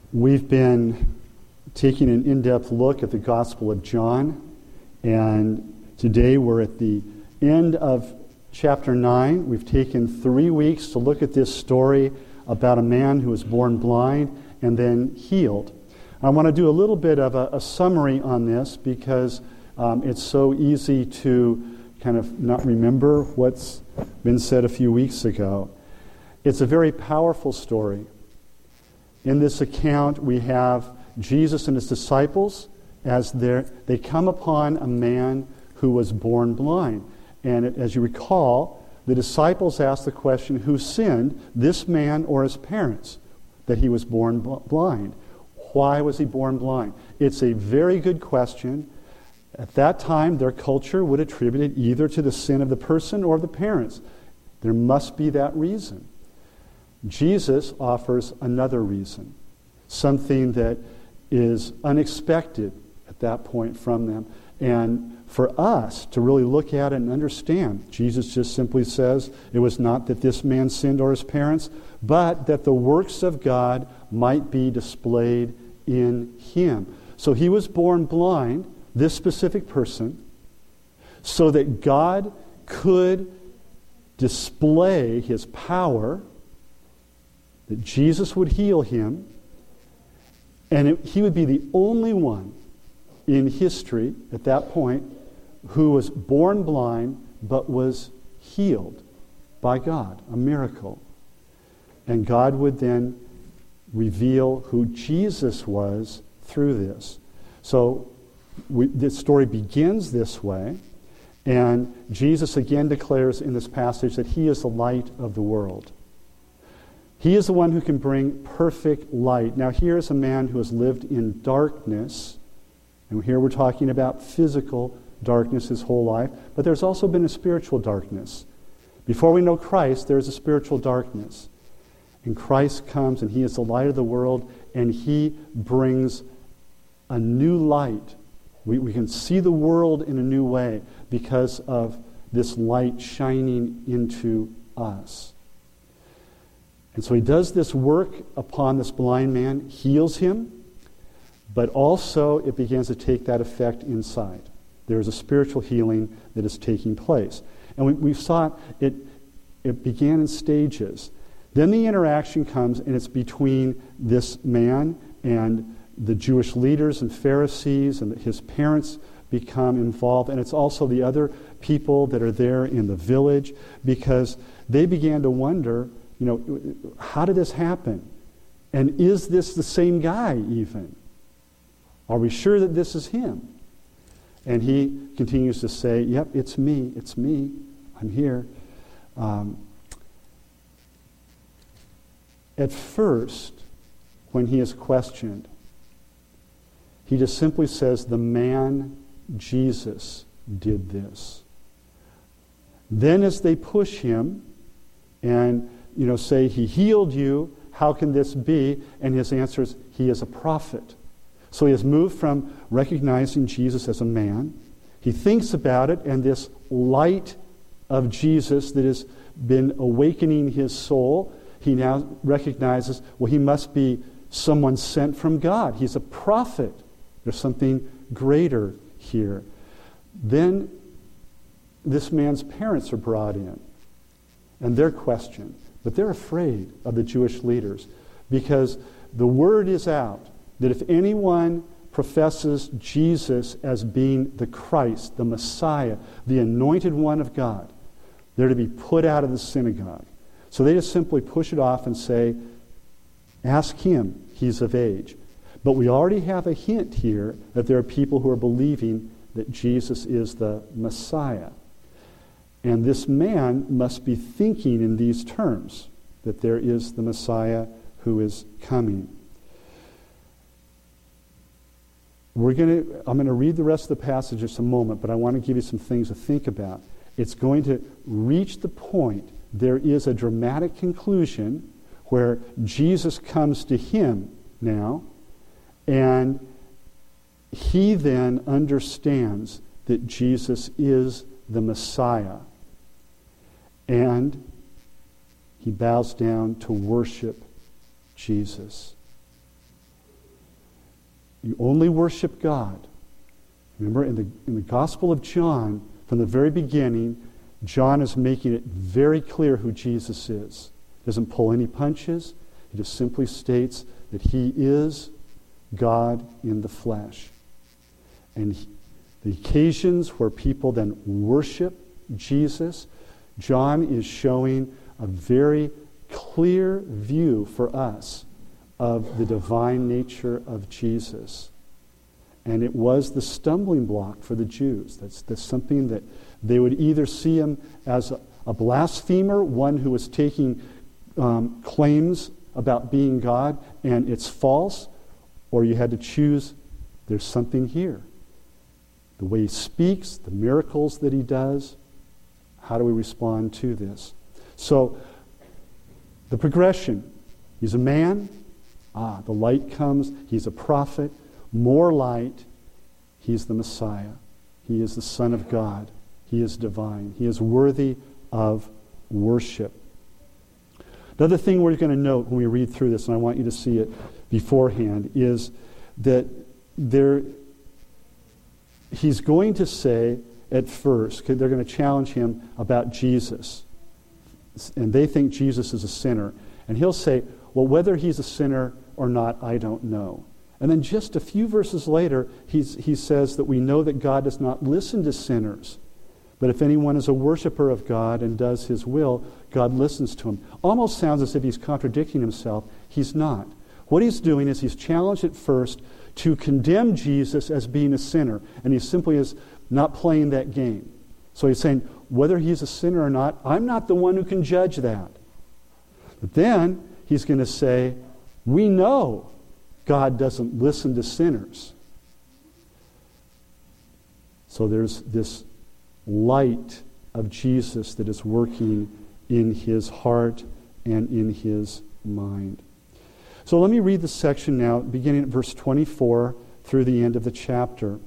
We've been taking an in-depth look at the Gospel of John, and today we're at the end of chapter 9. We've taken 3 weeks to look at this story about a man who was born blind and then healed. I want to do a little bit of a summary on this because it's so easy to kind of not remember what's been said a few weeks ago. It's a very powerful story. In this account, we have Jesus and his disciples as they come upon a man who was born blind. And as you recall, the disciples asked the question, who sinned, this man or his parents, that he was born blind? Why was he born blind? It's a very good question. At that time, their culture would attribute it either to the sin of the person or the parents. There must be that reason. Jesus offers another reason, something that is unexpected at that point from them. And for us to really look at it and understand, Jesus just simply says it was not that this man sinned or his parents, but that the works of God might be displayed in him. So he was born blind, this specific person, so that God could display his power, that Jesus would heal him, and he would be the only one in history at that point who was born blind but was healed by God, a miracle. And God would then reveal who Jesus was through this. So this story begins this way, and Jesus again declares in this passage that he is the light of the world. He is the one who can bring perfect light. Now here is a man who has lived in darkness, and here we're talking about physical darkness his whole life, but there's also been a spiritual darkness. Before we know Christ, there's a spiritual darkness. And Christ comes, and he is the light of the world, and he brings a new light. We can see the world in a new way because of this light shining into us. And so he does this work upon this blind man, heals him, but also it begins to take that effect inside. There is a spiritual healing that is taking place. And we saw it began in stages. Then the interaction comes, and it's between this man and the Jewish leaders and Pharisees, and his parents become involved. And it's also the other people that are there in the village, because they began to wonder, how did this happen? And is this the same guy even? Are we sure that this is him? And he continues to say, yep, it's me, I'm here. At first, when he is questioned, he just simply says, the man Jesus did this. Then as they push him and say, he healed you, how can this be? And his answer is, he is a prophet. So he has moved from recognizing Jesus as a man. He thinks about it, and this light of Jesus that has been awakening his soul, he now recognizes, well, he must be someone sent from God. He's a prophet. There's something greater here. Then this man's parents are brought in, and they're questioned. But they're afraid of the Jewish leaders because the word is out that if anyone professes Jesus as being the Christ, the Messiah, the anointed one of God, they're to be put out of the synagogue. So they just simply push it off and say, ask him, he's of age. But we already have a hint here that there are people who are believing that Jesus is the Messiah. And this man must be thinking in these terms, that there is the Messiah who is coming. I'm going to read the rest of the passage in just a moment, but I want to give you some things to think about. It's going to reach the point. There is a dramatic conclusion where Jesus comes to him now, and he then understands that Jesus is the Messiah. And he bows down to worship Jesus. You only worship God. Remember, in the Gospel of John, from the very beginning, John is making it very clear who Jesus is. He doesn't pull any punches. He just simply states that he is God in the flesh. And the occasions where people then worship Jesus, John is showing a very clear view for us of the divine nature of Jesus. And it was the stumbling block for the Jews. That's something that they would either see him as a blasphemer, one who was taking claims about being God and it's false, or you had to choose, there's something here. The way he speaks, the miracles that he does, how do we respond to this? So, the progression. He's a man. The light comes. He's a prophet. More light. He's the Messiah. He is the Son of God. He is divine. He is worthy of worship. Another thing we're going to note when we read through this, and I want you to see it beforehand, is that he's going to say at first, they're going to challenge him about Jesus. And they think Jesus is a sinner. And he'll say, well, whether he's a sinner or not, I don't know. And then just a few verses later, he says that we know that God does not listen to sinners. But if anyone is a worshiper of God and does his will, God listens to him. Almost sounds as if he's contradicting himself. He's not. What he's doing is he's challenged at first to condemn Jesus as being a sinner. And he simply is not playing that game. So he's saying, whether he's a sinner or not, I'm not the one who can judge that. But then he's going to say, we know God doesn't listen to sinners. So there's this light of Jesus that is working in his heart and in his mind. So let me read the section now, beginning at verse 24 through the end of the chapter.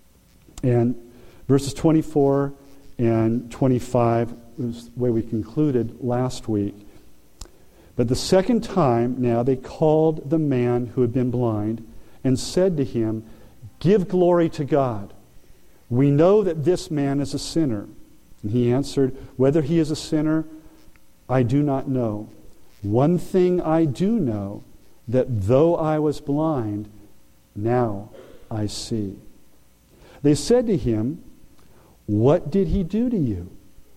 And verses 24 and 25 was the way we concluded last week. But the second time now they called the man who had been blind and said to him, give glory to God. We know that this man is a sinner. And he answered, whether he is a sinner, I do not know. One thing I do know, that though I was blind, now I see. They said to him, what did he do to you?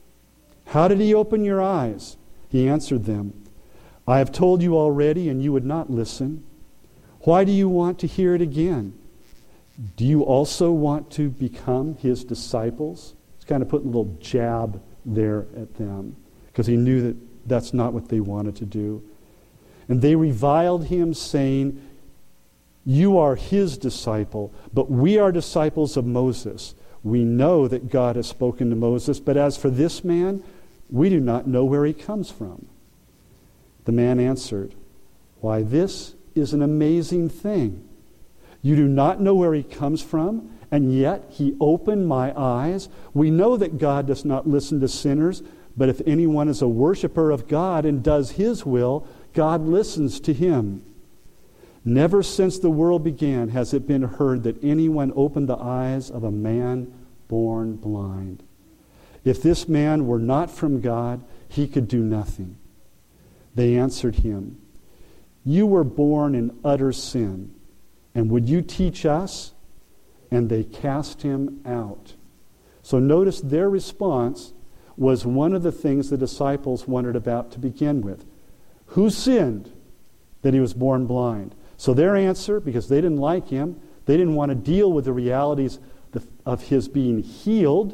How did he open your eyes? He answered them, I have told you already, and you would not listen. Why do you want to hear it again? Do you also want to become his disciples? He's kind of putting a little jab there at them, because he knew that that's not what they wanted to do. And they reviled him, saying, you are his disciple, but we are disciples of Moses. We know that God has spoken to Moses, but as for this man, we do not know where he comes from. The man answered, why, this is an amazing thing. You do not know where he comes from, and yet he opened my eyes. We know that God does not listen to sinners, but if anyone is a worshiper of God and does his will, God listens to him. Never since the world began has it been heard that anyone opened the eyes of a man born blind. If this man were not from God, he could do nothing. They answered him, you were born in utter sin, and would you teach us? And they cast him out. So notice their response was one of the things the disciples wondered about to begin with. Who sinned that he was born blind? So their answer, because they didn't like him, they didn't want to deal with the realities of his being healed.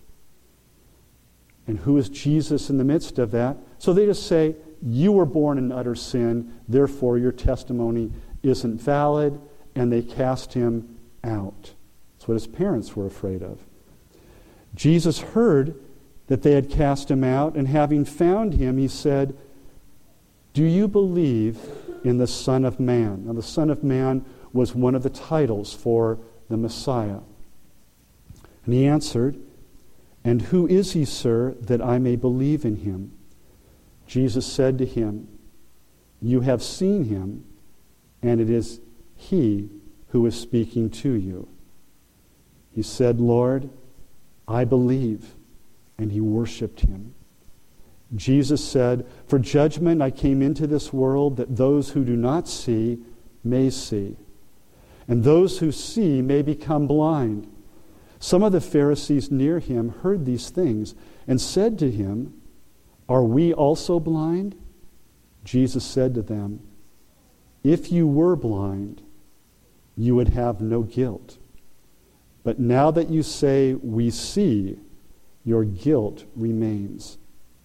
And who is Jesus in the midst of that? So they just say, you were born in utter sin, therefore your testimony isn't valid, and they cast him out. That's what his parents were afraid of. Jesus heard that they had cast him out, and having found him, he said, do you believe in the Son of Man? Now, the Son of Man was one of the titles for the Messiah. And he answered, and who is he, sir, that I may believe in him? Jesus said to him, you have seen him, and it is he who is speaking to you." He said, "Lord, I believe," and he worshipped him. Jesus said, "For judgment I came into this world, that those who do not see may see, and those who see may become blind." Some of the Pharisees near him heard these things and said to him, "Are we also blind?" Jesus said to them, "If you were blind, you would have no guilt. But now that you say, 'We see,' your guilt remains."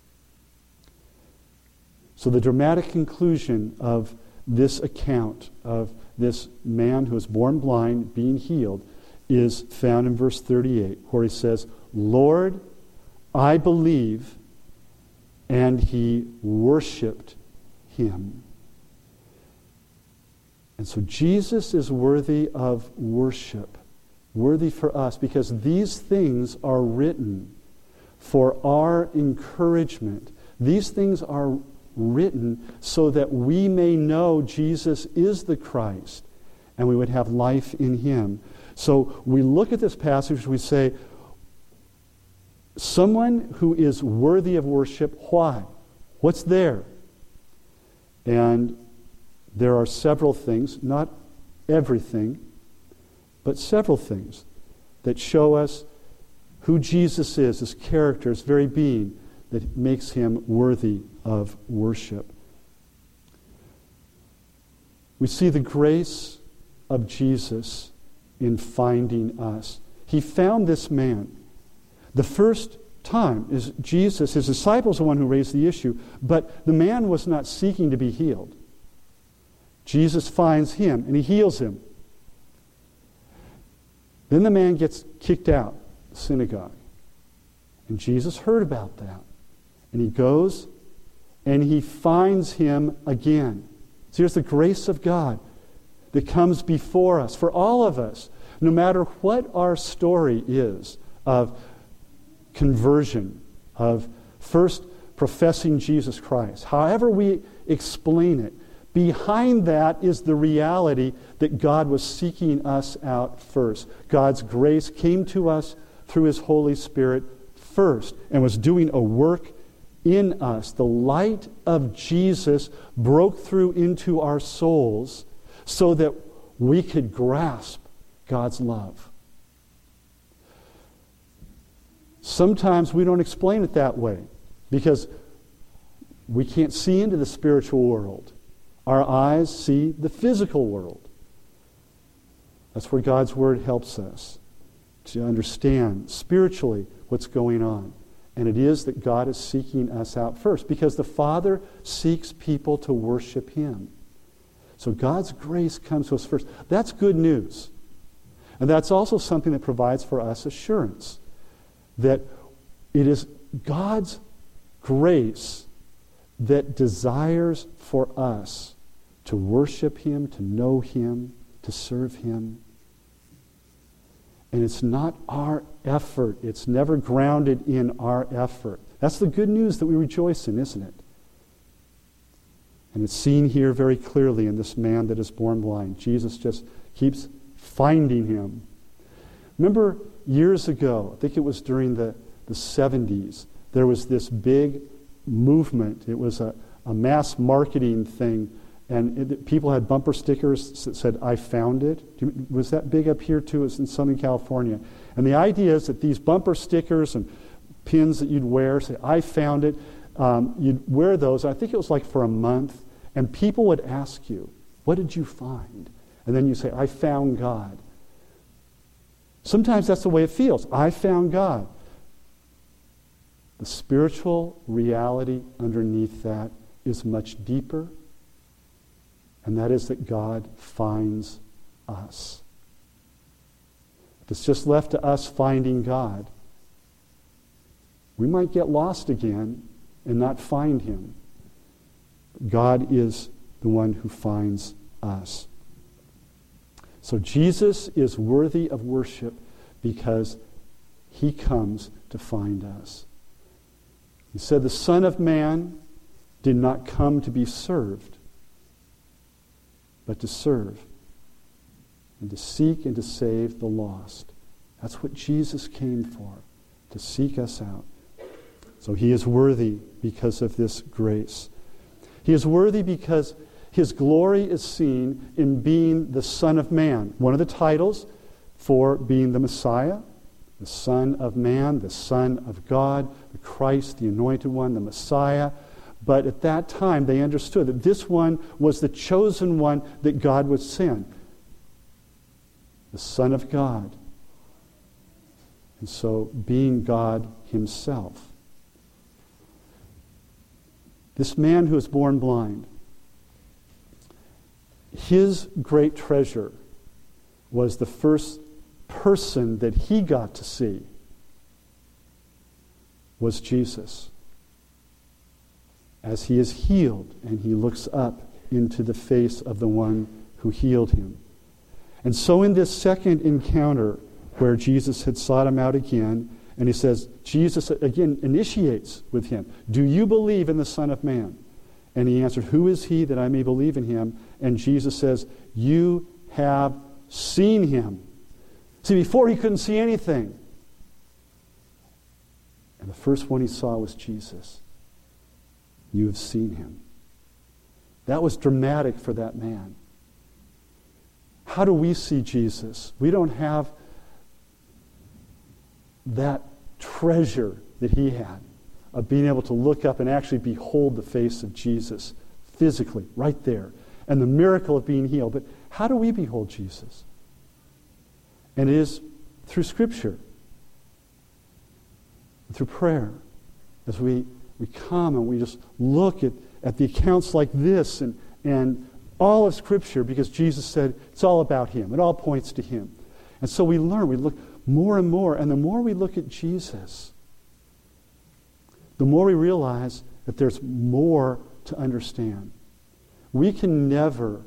So the dramatic conclusion of this account of this man who was born blind being healed is found in verse 38, where he says, "Lord, I believe," and he worshipped him. And so Jesus is worthy of worship, worthy for us, because these things are written for our encouragement. These things are written so that we may know Jesus is the Christ and we would have life in him. So we look at this passage, we say, someone who is worthy of worship, why? What's there? And there are several things, not everything, but several things that show us who Jesus is, his character, his very being, that makes him worthy of worship. We see the grace of Jesus in finding us. He found this man. The first time is Jesus, his disciples, the one who raised the issue, but the man was not seeking to be healed. Jesus finds him and he heals him. Then the man gets kicked out of the synagogue. And Jesus heard about that. And he goes and he finds him again. So here's the grace of God that comes before us, for all of us, no matter what our story is of conversion, of first professing Jesus Christ. However we explain it, behind that is the reality that God was seeking us out first. God's grace came to us through his Holy Spirit first and was doing a work in us. The light of Jesus broke through into our souls so that we could grasp God's love. Sometimes we don't explain it that way because we can't see into the spiritual world. Our eyes see the physical world. That's where God's Word helps us to understand spiritually what's going on. And it is that God is seeking us out first because the Father seeks people to worship him. So God's grace comes to us first. That's good news. And that's also something that provides for us assurance that it is God's grace that desires for us to worship him, to know him, to serve him. And it's not our effort. It's never grounded in our effort. That's the good news that we rejoice in, isn't it? And it's seen here very clearly in this man that is born blind. Jesus just keeps finding him. Remember years ago, I think it was during the 70s, there was this big movement. It was a mass marketing thing. And people had bumper stickers that said, "I found it." Was that big up here too? It was in Southern California. And the idea is that these bumper stickers and pins that you'd wear, say, "I found it." You'd wear those, I think it was like for a month, and people would ask you, "What did you find?" And then you say, "I found God." Sometimes that's the way it feels. I found God. The spiritual reality underneath that is much deeper, and that is that God finds us. If it's just left to us finding God, we might get lost again and not find him. God is the one who finds us. So Jesus is worthy of worship because he comes to find us. He said the Son of Man did not come to be served, but to serve and to seek and to save the lost. That's what Jesus came for, to seek us out. So he is worthy because of this grace. He is worthy because his glory is seen in being the Son of Man. One of the titles for being the Messiah, the Son of Man, the Son of God, the Christ, the Anointed One, the Messiah. But at that time, they understood that this one was the chosen one that God would send. The Son of God. And so, being God himself. This man who was born blind, his great treasure was the first person that he got to see was Jesus. As he is healed and he looks up into the face of the one who healed him. And so in this second encounter where Jesus had sought him out again, and he says, Jesus again initiates with him, do you believe in the Son of Man? And he answered, who is he that I may believe in him? And Jesus says, you have seen him. See, before he couldn't see anything. And the first one he saw was Jesus. You have seen him. That was dramatic for that man. How do we see Jesus? We don't have that treasure that he had of being able to look up and actually behold the face of Jesus physically, right there. And the miracle of being healed. But how do we behold Jesus? And it is through Scripture, through prayer, as we come and we just look at the accounts like this and all of Scripture, because Jesus said it's all about him. It all points to him. And so we learn, we look more and more, and the more we look at Jesus, the more we realize that there's more to understand. We can never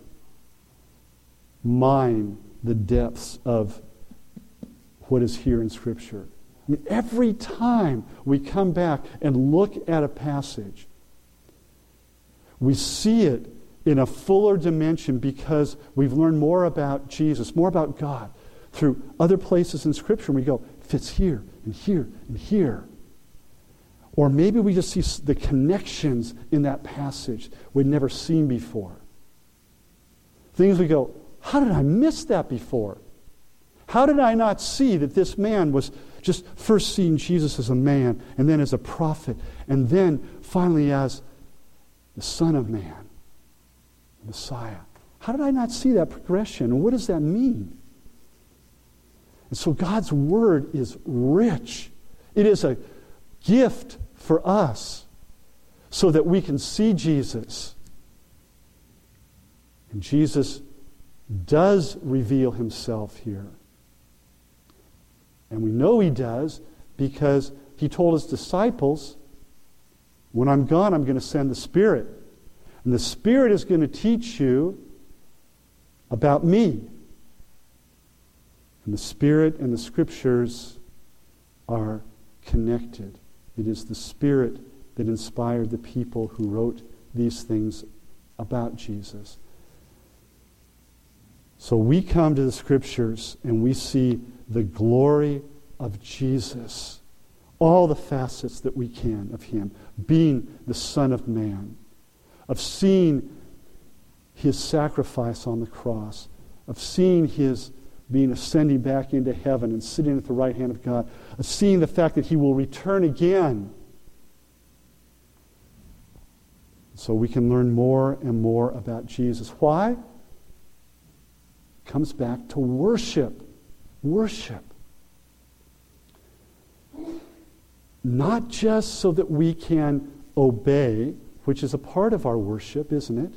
mine the depths of what is here in Scripture. I mean, every time we come back and look at a passage, we see it in a fuller dimension because we've learned more about Jesus, more about God through other places in Scripture. And we go, fits here and here and here. Or maybe we just see the connections in that passage we'd never seen before. Things we go, how did I miss that before? How did I not see that this man was just first seeing Jesus as a man, and then as a prophet, and then finally as the Son of Man, the Messiah? How did I not see that progression? And what does that mean? And so God's Word is rich. It is a gift for us so that we can see Jesus. And Jesus does reveal himself here. And we know he does because he told his disciples, when I'm gone, I'm going to send the Spirit. And the Spirit is going to teach you about me. And the Spirit and the Scriptures are connected. It is the Spirit that inspired the people who wrote these things about Jesus. So we come to the Scriptures and we see the glory of Jesus, all the facets that we can of him, being the Son of Man, of seeing his sacrifice on the cross, of seeing his being ascending back into heaven and sitting at the right hand of God, of seeing the fact that he will return again. So we can learn more and more about Jesus. Why? It comes back to worship. Worship. Not just so that we can obey, which is a part of our worship, isn't it?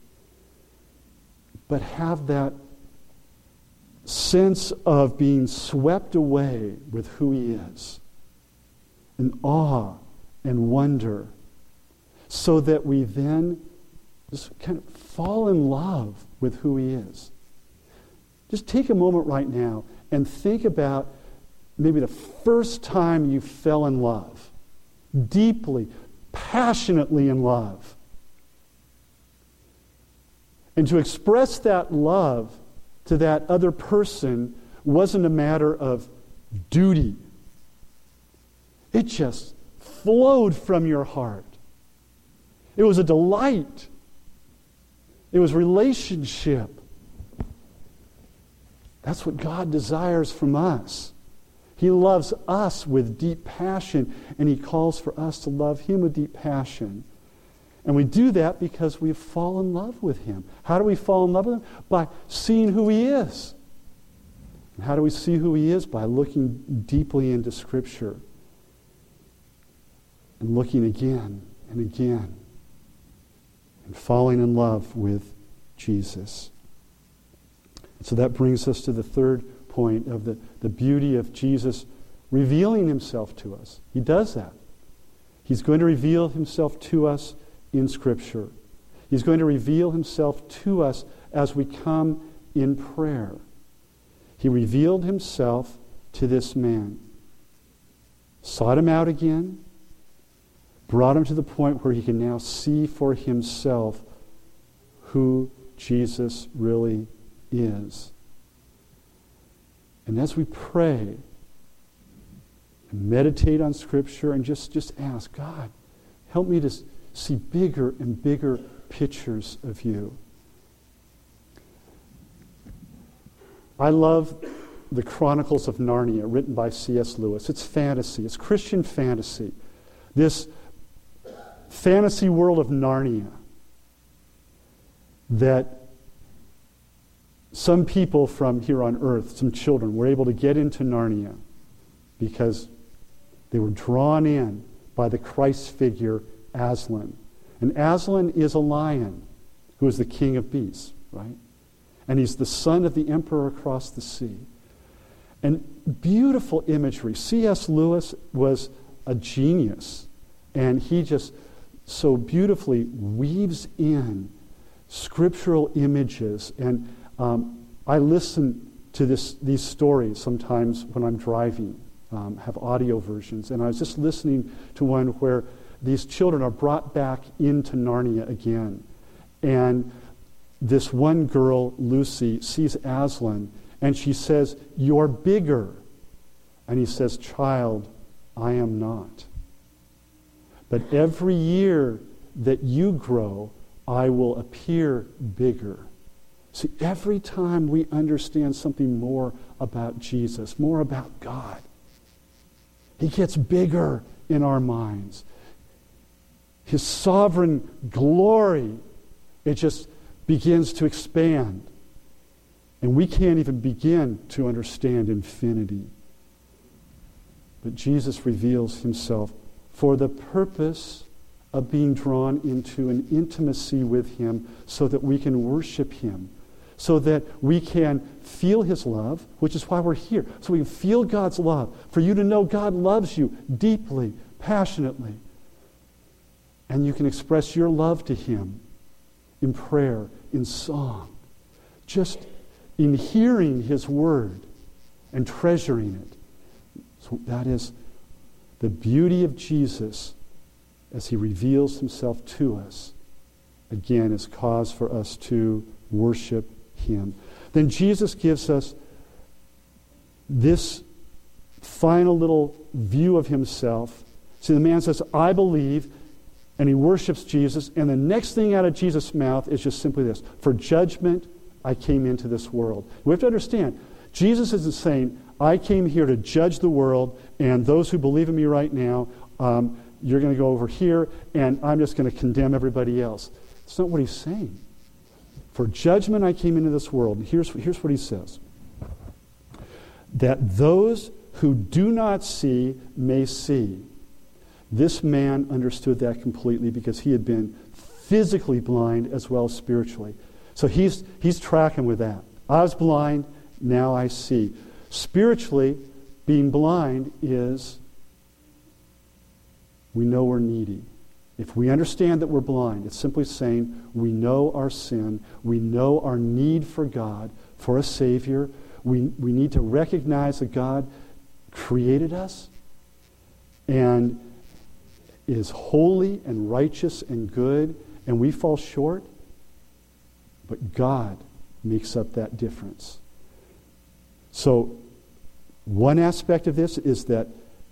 But have that sense of being swept away with who he is, in awe and wonder, so that we then just kind of fall in love with who he is. Just take a moment right now and think about maybe the first time you fell in love, deeply, passionately in love. And to express that love to that other person wasn't a matter of duty. It just flowed from your heart. It was a delight. It was relationship. That's what God desires from us. He loves us with deep passion, and He calls for us to love Him with deep passion. And we do that because we fall in love with Him. How do we fall in love with Him? By seeing who He is. And how do we see who He is? By looking deeply into Scripture. And looking again and again. And falling in love with Jesus. So that brings us to the third point of the beauty of Jesus revealing Himself to us. He does that. He's going to reveal Himself to us in Scripture. He's going to reveal Himself to us as we come in prayer. He revealed Himself to this man. Sought him out again. Brought him to the point where he can now see for himself who Jesus really is. And as we pray and meditate on Scripture and just ask, God, help me to see bigger and bigger pictures of you. I love the Chronicles of Narnia, written by C.S. Lewis. It's fantasy. It's Christian fantasy. This fantasy world of Narnia that some people from here on earth, some children, were able to get into Narnia because they were drawn in by the Christ figure Aslan. And Aslan is a lion who is the king of beasts, right? And he's the son of the emperor across the sea. And beautiful imagery. C.S. Lewis was a genius, and he just so beautifully weaves in scriptural images. And I listen to these stories sometimes when I'm driving, have audio versions. And I was just listening to one where these children are brought back into Narnia again. And this one girl, Lucy, sees Aslan, and she says, "You're bigger." And he says, "Child, I am not. But every year that you grow, I will appear bigger." See, every time we understand something more about Jesus, more about God, He gets bigger in our minds. His sovereign glory, it just begins to expand. And we can't even begin to understand infinity. But Jesus reveals Himself for the purpose of being drawn into an intimacy with Him so that we can worship Him, so that we can feel His love, which is why we're here, so we can feel God's love, for you to know God loves you deeply, passionately. And you can express your love to Him in prayer, in song, just in hearing His word and treasuring it. So that is the beauty of Jesus as He reveals Himself to us, again, is cause for us to worship Him. Then Jesus gives us this final little view of Himself. See, the man says, "I believe," and he worships Jesus, and the next thing out of Jesus' mouth is just simply this: "For judgment I came into this world." We have to understand, Jesus isn't saying, "I came here to judge the world, and those who believe in me right now, you're going to go over here, and I'm just going to condemn everybody else." That's not what He's saying. "For judgment I came into this world." And here's what He says: "That those who do not see may see." This man understood that completely because he had been physically blind as well as spiritually. So he's tracking with that. I was blind, now I see. Spiritually, being blind is we know we're needy. If we understand that we're blind, it's simply saying we know our sin, we know our need for God, for a Savior. We need to recognize that God created us and is holy and righteous and good, and we fall short. But God makes up that difference. So, one aspect of this is that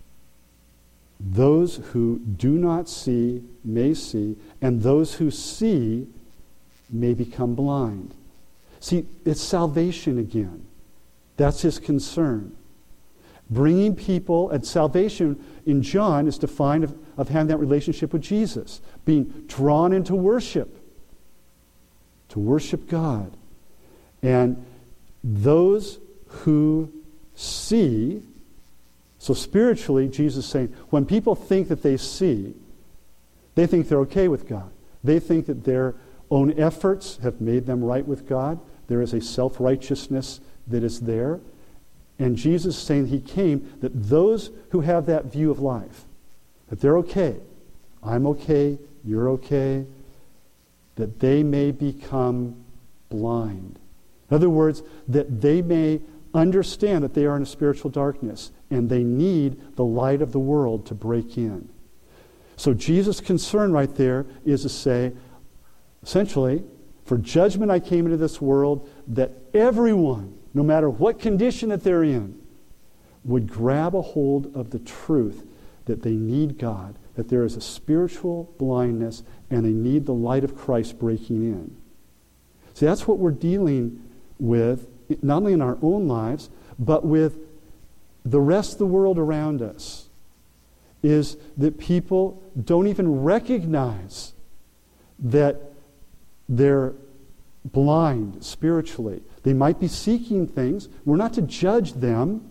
those who do not see may see, and those who see may become blind. See, it's salvation again. That's his concern. Bringing people, and salvation in John is defined of having that relationship with Jesus, being drawn into worship, to worship God. And those who see, so spiritually, Jesus is saying, when people think that they see, they think they're okay with God. They think that their own efforts have made them right with God. There is a self-righteousness that is there. And Jesus is saying he came that those who have that view of life, that they're okay, I'm okay, you're okay, that they may become blind. In other words, that they may understand that they are in a spiritual darkness and they need the light of the world to break in. So Jesus' concern right there is to say, essentially, for judgment I came into this world, that everyone, no matter what condition that they're in, would grab a hold of the truth that they need God, that there is a spiritual blindness, and they need the light of Christ breaking in. See, that's what we're dealing with, not only in our own lives, but with the rest of the world around us, is that people don't even recognize that they're blind spiritually. They might be seeking things. We're not to judge them,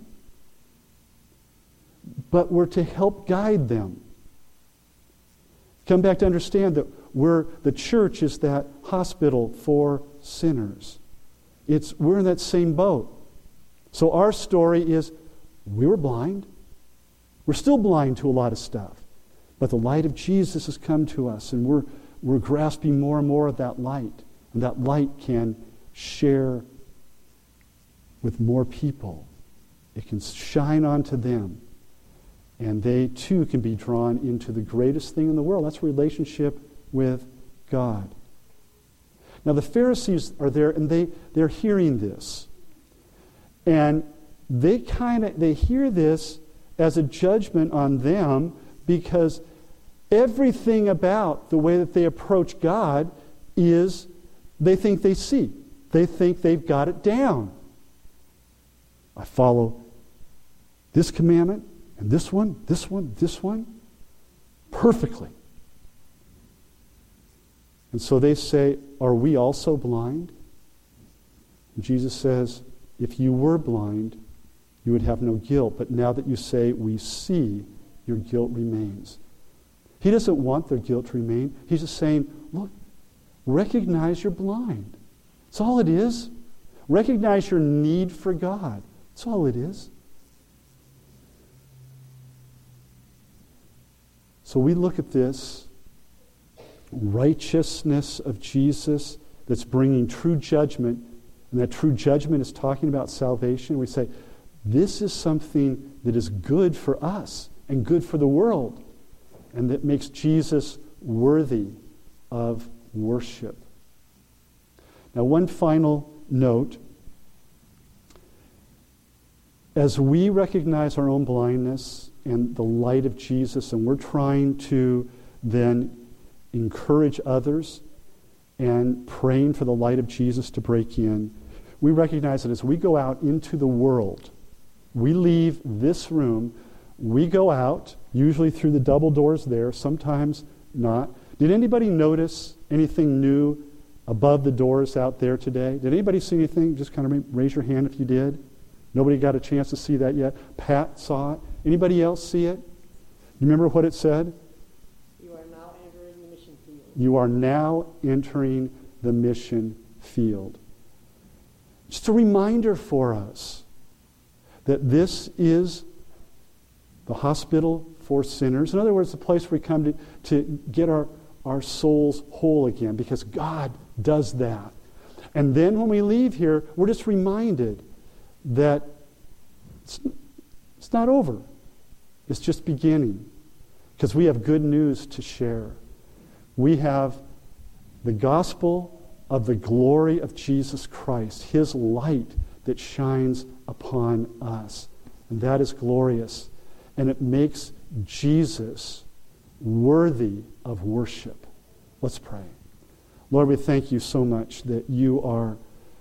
but we're to help guide them. Come back to understand that the church is that hospital for sinners. We're in that same boat. So our story is, we were blind. We're still blind to a lot of stuff. But the light of Jesus has come to us, and we're grasping more and more of that light. And that light can share with more people. It can shine onto them. And they too can be drawn into the greatest thing in the world. That's relationship with God. Now the Pharisees are there and they're hearing this. And they hear this as a judgment on them because everything about the way that they approach God is they think they see. They think they've got it down. I follow this commandment and this one perfectly. And so they say, are we also blind? And Jesus says, if you were blind, you would have no guilt. But now that you say we see, your guilt remains. He doesn't want their guilt to remain. He's just saying, look, recognize you're blind. That's all it is. Recognize your need for God. That's all it is. So we look at this righteousness of Jesus that's bringing true judgment, and that true judgment is talking about salvation. We say, this is something that is good for us and good for the world, and that makes Jesus worthy of worship. Now, one final note. As we recognize our own blindness and the light of Jesus, and we're trying to then encourage others and praying for the light of Jesus to break in, we recognize that as we go out into the world, we leave this room, we go out, usually through the double doors there, sometimes not. Did anybody notice anything new above the doors out there today? Did anybody see anything? Just kind of raise your hand if you did. Nobody got a chance to see that yet. Pat saw it. Anybody else see it? You remember what it said? You are now entering the mission field. You are now entering the mission field. Just a reminder for us that this is the hospital for sinners. In other words, the place where we come to get our souls whole again, because God does that. And then when we leave here, we're just reminded that it's not over. It's just beginning. Because we have good news to share. We have the gospel of the glory of Jesus Christ, his light that shines upon us. And that is glorious. And it makes Jesus worthy of worship. Let's pray. Lord, we thank you so much that you are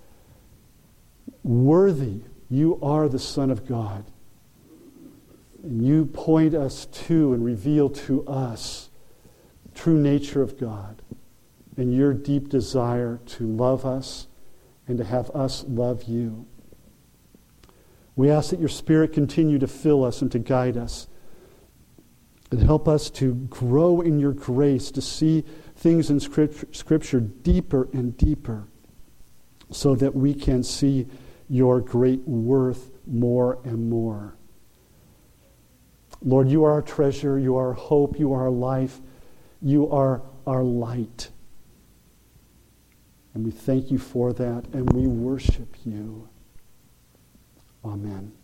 worthy. You are the Son of God. And you point us to and reveal to us the true nature of God and your deep desire to love us and to have us love you. We ask that your Spirit continue to fill us and to guide us and help us to grow in your grace, to see things in Scripture deeper and deeper so that we can see your great worth more and more. Lord, you are our treasure, you are our hope, you are our life, you are our light. And we thank you for that, and we worship you. Amen.